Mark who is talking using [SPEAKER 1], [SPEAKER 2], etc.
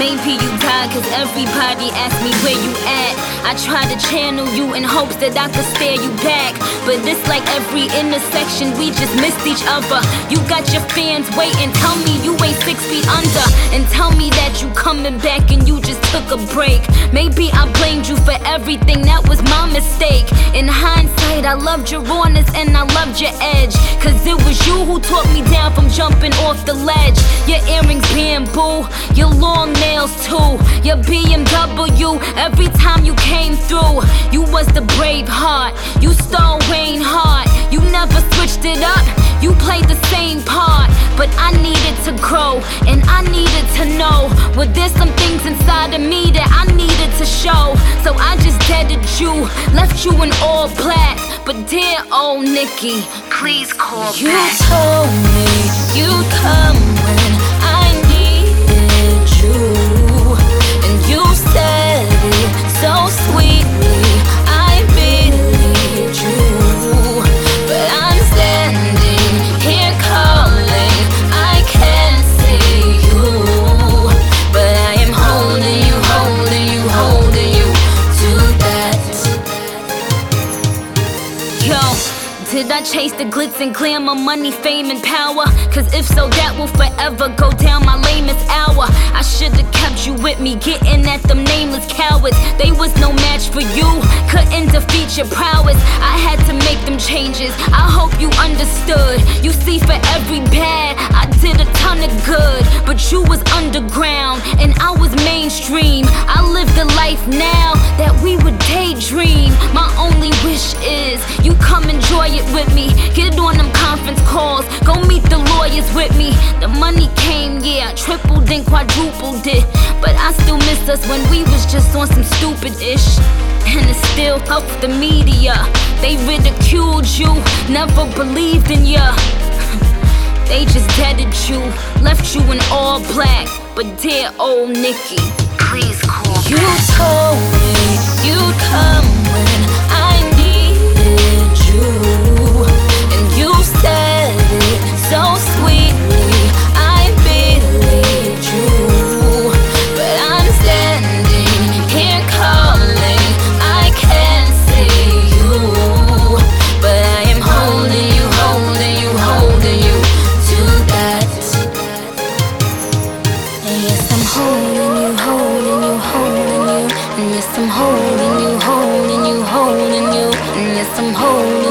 [SPEAKER 1] Maybe you died cause everybody asked me where you at. I tried to channel you in hopes that I could stare you back, but it's like every intersection we just missed each other. You got your fans waiting, tell me you ain't 6 feet under, and tell me that you coming back and you just took a break. Maybe I blamed you for everything, that was my mistake. In hindsight, I loved your rawness and I loved your edge, cause it was you who taught me down from jumping off the ledge. Your earrings bamboo, your long nails too, your BMW. Every time you came through, you was the brave heart. You stole Wayne Hart, you never switched it up. You played the same part, but I needed to grow and I needed to know. Well, there's some things inside of me that I needed to show. So I just deaded you, left you in all black. But dear old Nikki, please call back. You told me you'd come when I needed you, and you said it so sweetly, I believed you. But I'm standing here calling, I can't see you, but I am holding you, holding you, holding you to that. Yo, did I chase the glitz and glamour, money, fame, and power? Cause if so, that will forever go down my lamest hour. I should've kept you with me, getting at them nameless cowards. They was no match for you, couldn't defeat your prowess. I had to make them changes, I hope you understood. You see, for every bad, I did a ton of good. But you was underground, and I was mainstream. I live the life now that we would daydream. My only wish is you come enjoy it with me. Get on them conference calls, go meet the lawyers with me. The money came, yeah, I tripled and quadrupled it, but I still miss us when we was just on some stupid-ish. And it's still up the media, they ridiculed you, never believed in ya. They just deaded you, left you in all black. But dear old Nikki, please call back. You told me you'd come when I needed you, and you said it so sweetly, I believed you. But I'm standing here calling, I can't see you, but I am holding you, holding you, holding you to that. And yes, I'm holding you, holding you, holding you. And yes, I'm holding you, holding you, holding you. And yes, I'm holding